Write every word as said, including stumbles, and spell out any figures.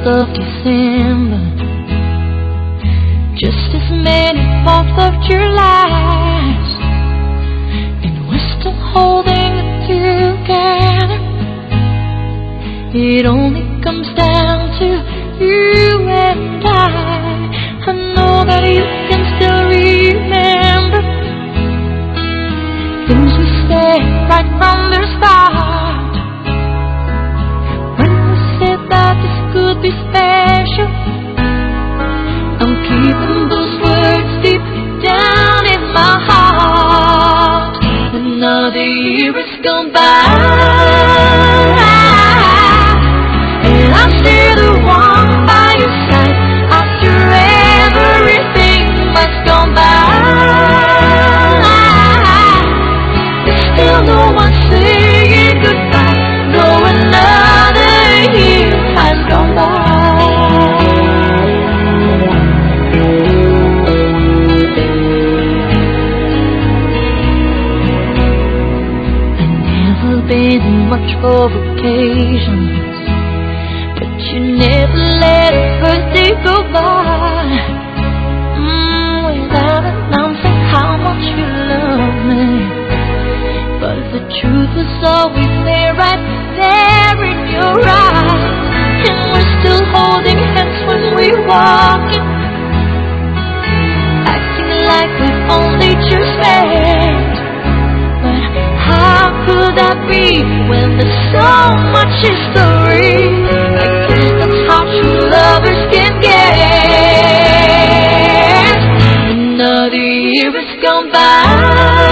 of December, just as many fourth of Julys, and we're still holding it together. It only comes down to you and I. I know that you can still remember things we said right from the start, when we said that this could be special. I'm keeping those words deep down in my heart. Another year has gone by, and I'm still the one by your side after everything has gone by. There's still no one saying goodbye, though another year has gone by. I've never been much for occasions, you never let a birthday go by mm, without announcing how much you love me. But the truth was always there, right there in your eyes. And we're still holding hands when we're walking, acting like we've only just met. But how could that be when there's so much history? How true lovers can get. Another year has gone by,